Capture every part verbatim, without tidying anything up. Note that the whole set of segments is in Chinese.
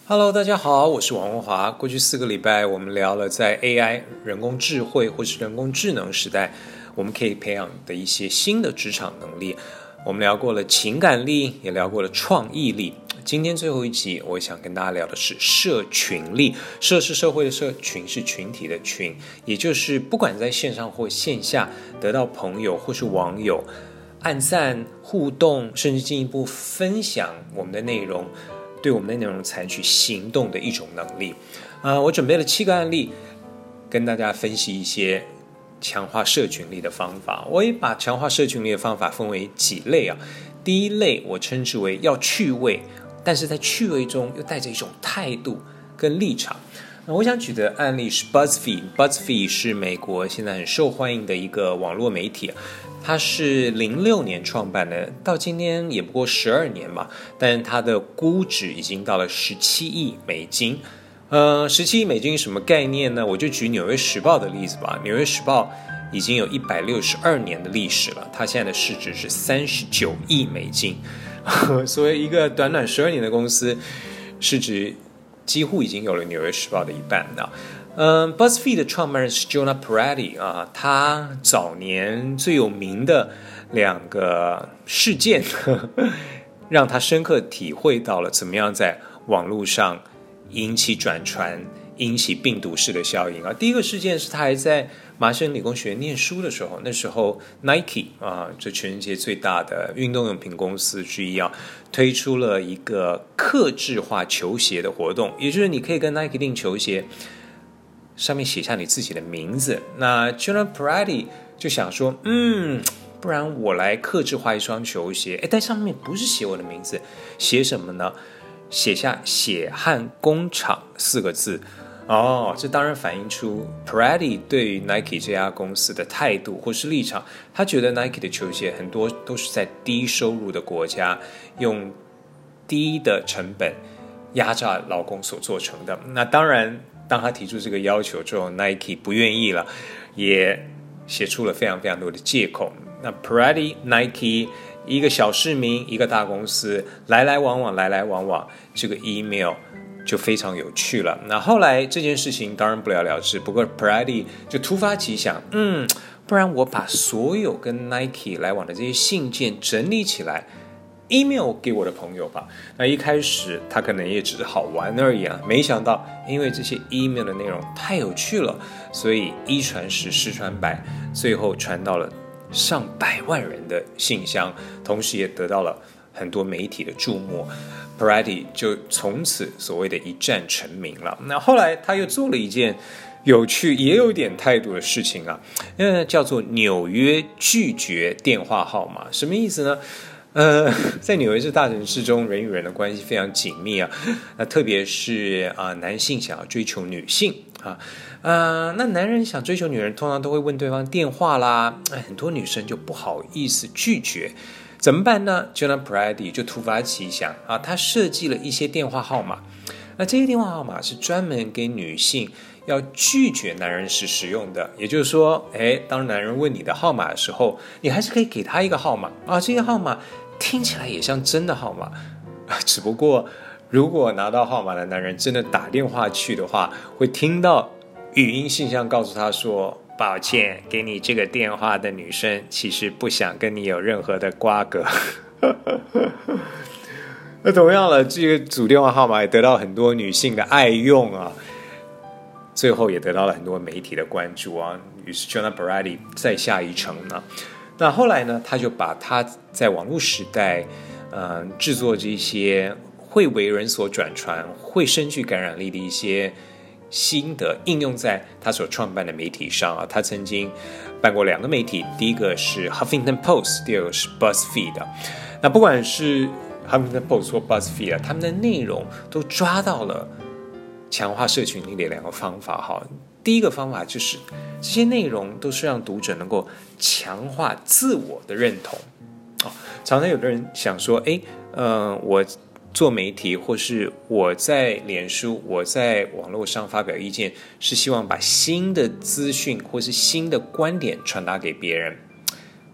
Hello，大家好，我是王文华。过去四个礼拜，我们聊了在 A I 人工智慧或是人工智能时代，我们可以培养的一些新的职场能力。我们聊过了情感力，也聊过了创意力。今天最后一集，我想跟大家聊的是社群力。社是社会的社，群是群体的群，也就是不管在线上或线下，得到朋友或是网友按赞、互动，甚至进一步分享我们的内容。对我们的内容采取行动的一种能力。呃，我准备了七个案例，跟大家分析一些强化社群力的方法。我也把强化社群力的方法分为几类啊。第一类我称之为要趣味，但是在趣味中又带着一种态度跟立场。那我想举的案例是 BuzzFeed。BuzzFeed 是美国现在很受欢迎的一个网络媒体。它是零六年创办的，到今天也不过十二年嘛，但它的估值已经到了十七亿美金。呃，十七亿美金什么概念呢？我就举纽约时报的例子吧。纽约时报已经有一百六十二年的历史了，它现在的市值是三十九亿美金，所以一个短短十二年的公司，市值几乎已经有了纽约时报的一半了。嗯 ，BuzzFeed 的创办人是 Jonah Peretti 啊，他早年最有名的两个事件，呵呵让他深刻体会到了怎么样在网络上引起转传、引起病毒式的效应啊。第一个事件是他还在麻省理工学院念书的时候，那时候 Nike 啊，这全世界最大的运动用品公司之一啊，推出了一个客制化球鞋的活动，也就是你可以跟 Nike 订球鞋。上面写下你自己的名字。那 Jonah Peretti 就想说，嗯，不然我来客制化一双球鞋，但上面不是写我的名字，写什么呢？写下血汗工厂四个字。哦，这当然反映出 Peretti 对于 Nike 这家公司的态度或是立场。他觉得 Nike 的球鞋很多都是在低收入的国家用低的成本压榨劳工所做成的。那当然当他提出这个要求之后 Nike 不愿意了，也写出了非常非常多的借口。那 Peretti Nike 一个小市民一个大公司来来往往来来往往，这个 email 就非常有趣了。那后来这件事情当然不了了之，不过 Peretti 就突发奇想，嗯，不然我把所有跟 Nike 来往的这些信件整理起来email 给我的朋友吧。那一开始他可能也只是好玩而已啊，没想到因为这些 email 的内容太有趣了，所以一传十十传百，最后传到了上百万人的信箱，同时也得到了很多媒体的注目。Peretti 就从此所谓的一战成名了。那后来他又做了一件有趣也有点态度的事情啊，呃，叫做纽约拒绝电话号码。什么意思呢？呃，在纽约这大城市中，人与人的关系非常紧密啊。那特别是啊、呃，男性想要追求女性啊，呃，那男人想追求女人，通常都会问对方电话啦。哎，很多女生就不好意思拒绝，怎么办呢 ？Jonah Peretti 就突发奇想啊，他设计了一些电话号码。那这些电话号码是专门给女性要拒绝男人时使用的，也就是说，哎，当男人问你的号码的时候，你还是可以给他一个号码啊，这个号码听起来也像真的号码，只不过如果拿到号码的男人真的打电话去的话，会听到语音信箱告诉他说，抱歉，给你这个电话的女生其实不想跟你有任何的瓜葛。那同样了，这个组电话号码也得到很多女性的爱用啊，最后也得到了很多媒体的关注啊。于是 Jonah Peretti 再下一城呢。那后来呢，他就把他在网络时代，呃，制作这些会为人所转传、会深具感染力的一些心得，应用在他所创办的媒体上啊。他曾经办过两个媒体，第一个是 Huffington Post， 第二个是 BuzzFeed。那不管是 Huffington Post 或 BuzzFeed， 他们的内容都抓到了强化社群力的两个方法哈。第一个方法就是这些内容都是让读者能够强化自我的认同。常常有的人想说，哎，呃，我做媒体或是我在脸书、我在网络上发表意见，是希望把新的资讯或是新的观点传达给别人。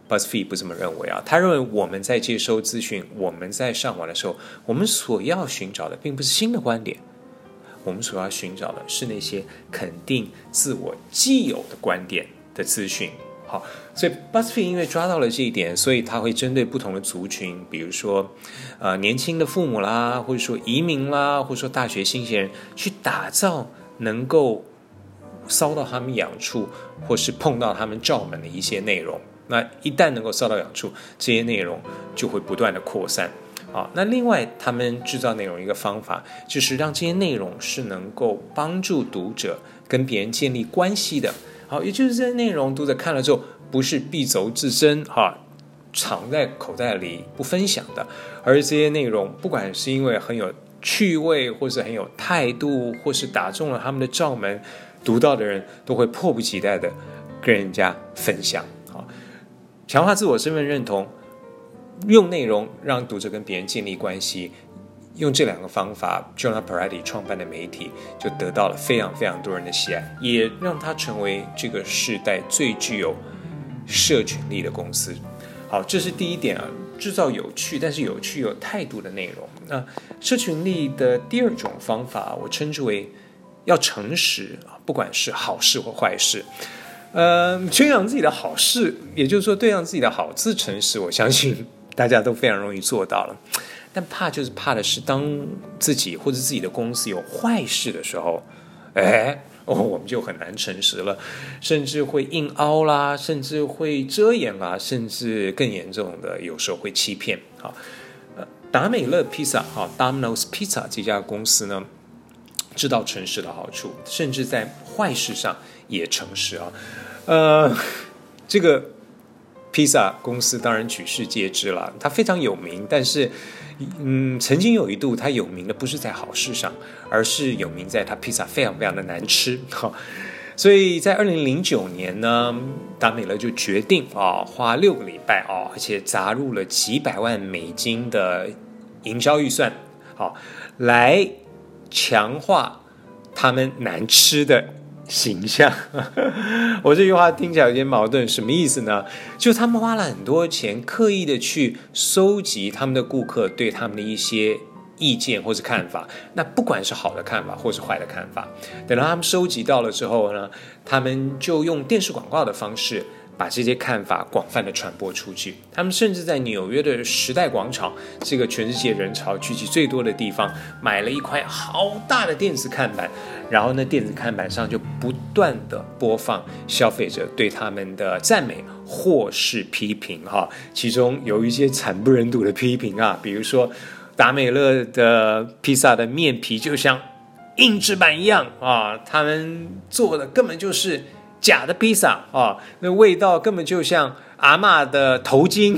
BuzzFeed 不这么认为啊，他认为我们在接收资讯，我们在上网的时候，我们所要寻找的并不是新的观点，我们所要寻找的是那些肯定自我既有的观点的资讯。好，所以 BuzzFeed 因为抓到了这一点，所以他会针对不同的族群，比如说呃年轻的父母啦，或者说移民啦，或者说大学新鲜人，去打造能够搔到他们痒处或是碰到他们罩门的一些内容。那一旦能够搔到痒处，这些内容就会不断的扩散。好，那另外他们制造内容一个方法，就是让这些内容是能够帮助读者跟别人建立关系的。好，也就是这些内容读者看了之后，不是敝帚自珍哈，藏在口袋里不分享的，而这些内容不管是因为很有趣味，或是很有态度，或是打中了他们的罩门，读到的人都会迫不及待的跟人家分享。好，强化自我身份认同，用内容让读者跟别人建立关系，用这两个方法 Jonah Peretti 创办的媒体就得到了非常非常多人的喜爱，也让它成为这个世代最具有社群力的公司。好，这是第一点啊，制造有趣但是有趣有态度的内容。那社群力的第二种方法，我称之为要诚实，不管是好事或坏事。呃，宣扬自己的好事，也就是说对让自己的好字诚实，我相信大家都非常容易做到了。但怕就是怕的是，当自己或者自己的公司有坏事的时候，哎，哦，我们就很难诚实了，甚至会硬凹啦，甚至会遮掩啦，甚至更严重的，有时候会欺骗。好，呃，达美乐披萨啊 ，Domino's Pizza 这家公司呢，知道诚实的好处，甚至在坏事上也诚实啊。呃，这个披萨公司当然举世皆知了，它非常有名，但是嗯，曾经有一度它有名的不是在好事上，而是有名在它披萨非常非常的难吃。所以在二零零九年呢，达美乐就决定啊，花六个礼拜啊，而且砸入了几百万美金的营销预算，好，来强化他们难吃的形象。我这句话听起来有点矛盾，什么意思呢？就他们花了很多钱，刻意的去收集他们的顾客对他们的一些意见或是看法，那不管是好的看法或是坏的看法，等到他们收集到了之后呢，他们就用电视广告的方式把这些看法广泛的传播出去。他们甚至在纽约的时代广场，这个全世界人潮聚集最多的地方，买了一块好大的电子看板，然后呢，电子看板上就不断的播放消费者对他们的赞美或是批评哈，其中有一些惨不忍睹的批评啊，比如说达美乐的披萨的面皮就像硬纸板一样啊，他们做的根本就是假的披萨啊，那味道根本就像阿嬷的头巾。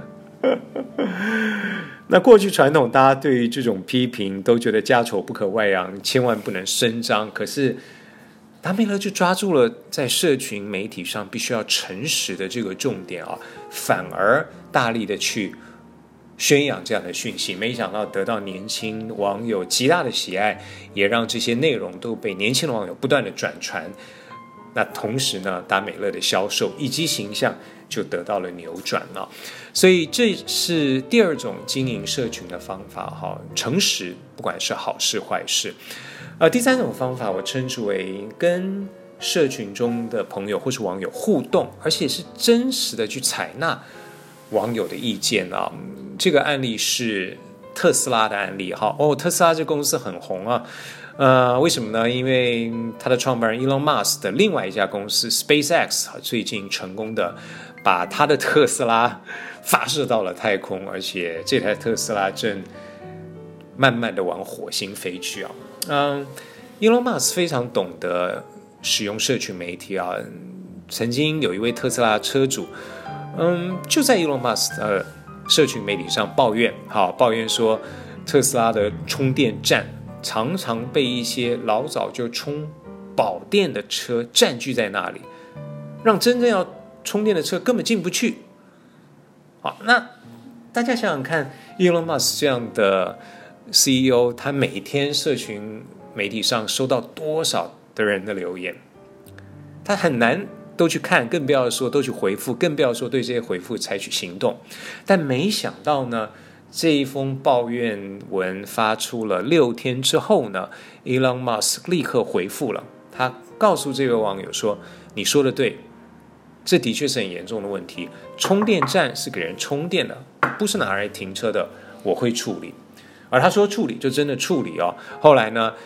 那过去传统大家对于这种批评都觉得家丑不可外扬，千万不能声张，可是达美乐就抓住了在社群媒体上必须要诚实的这个重点啊，反而大力的去宣扬这样的讯息，没想到得到年轻网友极大的喜爱，也让这些内容都被年轻的网友不断的转传。那同时呢，达美乐的销售以及形象就得到了扭转了。所以这是第二种经营社群的方法哈，诚实，不管是好事坏事。呃，第三种方法我称之为跟社群中的朋友或是网友互动，而且是真实的去采纳网友的意见啊。这个案例是特斯拉的案例哈。哦，特斯拉这公司很红啊。呃，为什么呢？因为他的创办人 Elon Musk 的另外一家公司 SpaceX 最近成功的把他的特斯拉发射到了太空，而且这台特斯拉正慢慢的往火星飞去啊。嗯 ，Elon Musk 非常懂得使用社群媒体啊。曾经有一位特斯拉车主，嗯，就在 Elon Musk 的社群媒体上抱怨，好，抱怨说特斯拉的充电站常常被一些老早就充饱电的车占据在那里，让真正要充电的车根本进不去。好，那大家想想看 Elon Musk 这样的 C E O， 他每天社群媒体上收到多少的人的留言，他很难都去看，更不要说都去回复，更不要说对这些回复采取行动。但没想到呢，这一封抱怨文发出了六天之后呢 Elon Musk 立刻回复了，他告诉这位网友说，你说的对，这的确是很严重的问题，充电站是给人充电的，不是拿来停车的，我会处理。而他说处理就真的处理哦。后来呢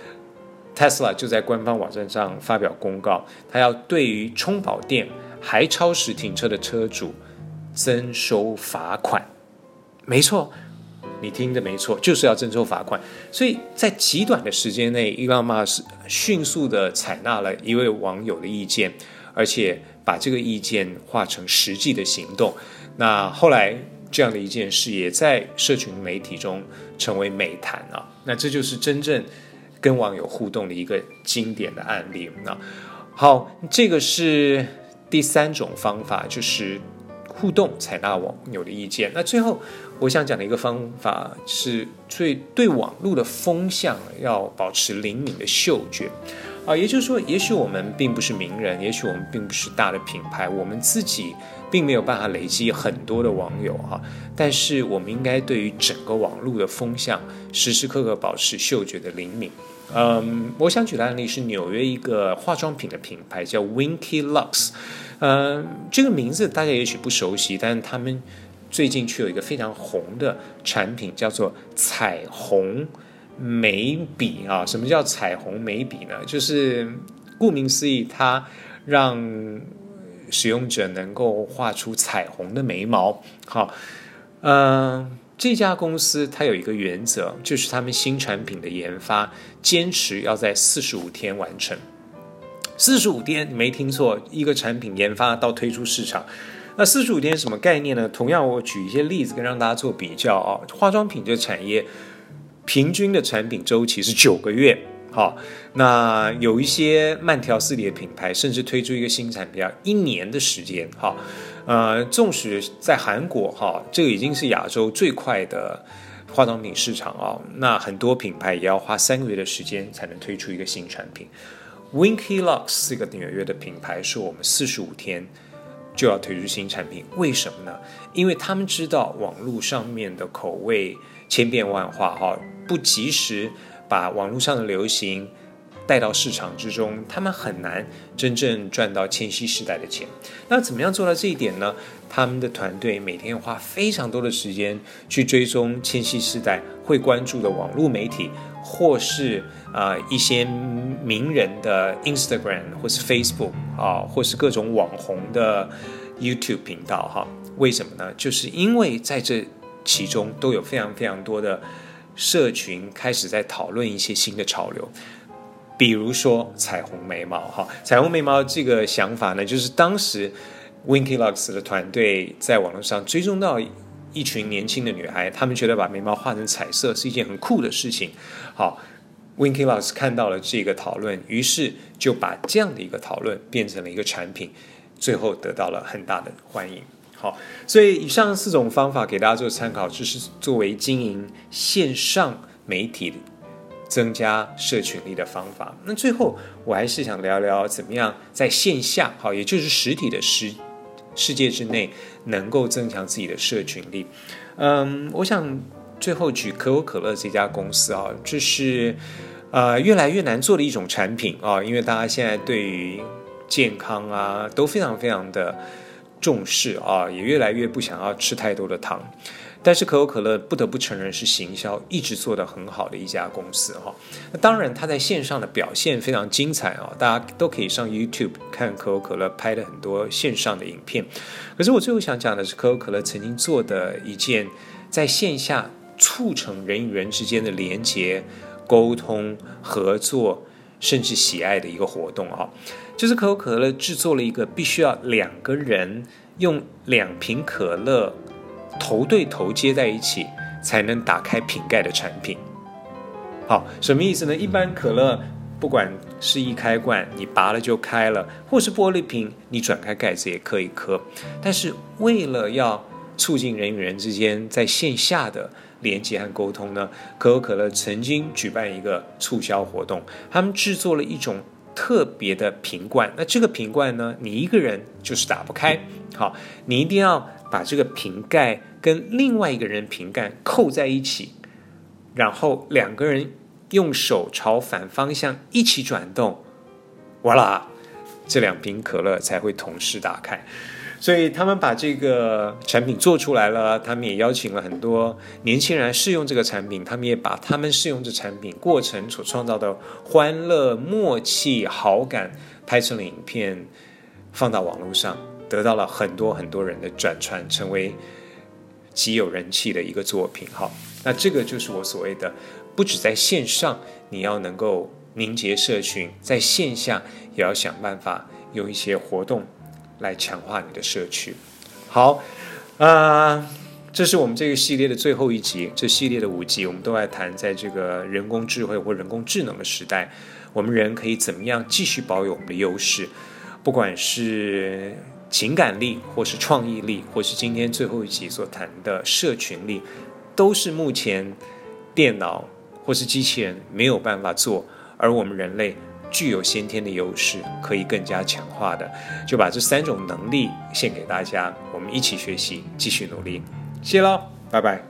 Tesla 就在官方网站上发表公告，他要对于充饱电还超时停车的车主征收罚款。没错，你听的没错，就是要征收罚款。所以在极短的时间内 Elon Musk 迅速的采纳了一位网友的意见，而且把这个意见化成实际的行动。那后来这样的一件事也在社群媒体中成为美谈啊。那这就是真正跟网友互动的一个经典的案例。那好，这个是第三种方法，就是互动采纳网友的意见。那最后我想讲的一个方法是对对网络的风向要保持灵敏的嗅觉啊，也就是说，也许我们并不是名人，也许我们并不是大的品牌，我们自己并没有办法累积很多的网友哈，但是我们应该对于整个网络的风向时时刻刻保持嗅觉的灵敏。嗯，我想举的案例是纽约一个化妆品的品牌叫 Winky Lux， 嗯，这个名字大家也许不熟悉，但是他们最近却有一个非常红的产品叫做彩虹眉笔啊。什么叫彩虹眉笔呢？就是顾名思义，它让使用者能够画出彩虹的眉毛。好，嗯，这家公司它有一个原则，就是他们新产品的研发坚持要在四十五天完成。四十五天，你没听错，一个产品研发到推出市场。那四十五天什么概念呢？同样，我举一些例子跟让大家做比较啊。化妆品这个产业平均的产品周期是九个月。好，那有一些慢条斯理的品牌，甚至推出一个新产品要一年的时间。好，呃，纵使在韩国哈，这个已经是亚洲最快的化妆品市场啊，那很多品牌也要花三个月的时间才能推出一个新产品。Winky Lux 这个纽约的品牌说，我们四十五天就要推出新产品，为什么呢？因为他们知道网络上面的口味千变万化哈，不及时把网络上的流行带到市场之中，他们很难真正赚到千禧世代的钱。那怎么样做到这一点呢？他们的团队每天花非常多的时间去追踪千禧世代会关注的网络媒体，或是、呃、一些名人的 Instagram 或是 Facebook 啊，或是各种网红的 YouTube 频道哈。为什么呢？就是因为在这其中都有非常非常多的社群开始在讨论一些新的潮流，比如说彩虹眉毛哈。彩虹眉毛这个想法呢，就是当时 Winky Lux 的团队在网络上追踪到一群年轻的女孩，她们觉得把眉毛画成彩色是一件很酷的事情。好， Winky Lux 看到了这个讨论，于是就把这样的一个讨论变成了一个产品，最后得到了很大的欢迎。好，所以以上四种方法给大家做参考，这是作为经营线上媒体增加社群力的方法。那最后我还是想聊聊怎么样在线下，好，也就是实体的世世界之内能够增强自己的社群力。嗯，我想最后举可口可乐这家公司啊，这是呃越来越难做的一种产品啊，因为大家现在对于健康啊都非常非常的重视啊，也越来越不想要吃太多的糖。但是可口可乐不得不承认是行销一直做得很好的一家公司哈。那当然它在线上的表现非常精彩啊，大家都可以上 YouTube 看可口可乐拍的很多线上的影片。可是我最后想讲的是可口可乐曾经做的一件在线下促成人与人之间的连结、沟通、合作甚至喜爱的一个活动啊，就是可口可乐制作了一个必须要两个人用两瓶可乐头对头接在一起才能打开瓶盖的产品。好，什么意思呢？一般可乐不管是一开罐你拔了就开了，或是玻璃瓶你转开盖子也可以喝。但是为了要促进人与人之间在线下的连接和沟通呢，可口可乐曾经举办一个促销活动，他们制作了一种特别的瓶罐，那这个瓶罐呢，你一个人就是打不开。好，你一定要把这个瓶盖跟另外一个人瓶盖扣在一起，然后两个人用手朝反方向一起转动，哇啦，这两瓶可乐才会同时打开。所以他们把这个产品做出来了，他们也邀请了很多年轻人来试用这个产品，他们也把他们试用这产品过程所创造的欢乐、默契、好感拍成了影片，放到网络上，得到了很多很多人的转传，成为极有人气的一个作品。好，那这个就是我所谓的，不只在线上你要能够凝结社群，在线下也要想办法用一些活动来强化你的社区。好，啊、呃，这是我们这个系列的最后一集。这系列的五集，我们都在谈，在这个人工智慧或人工智能的时代，我们人可以怎么样继续保有我们的优势，不管是情感力，或是创意力，或是今天最后一集所谈的社群力，都是目前电脑或是机器人没有办法做，而我们人类具有先天的优势，可以更加强化的。就把这三种能力献给大家，我们一起学习，继续努力。谢喽，拜拜。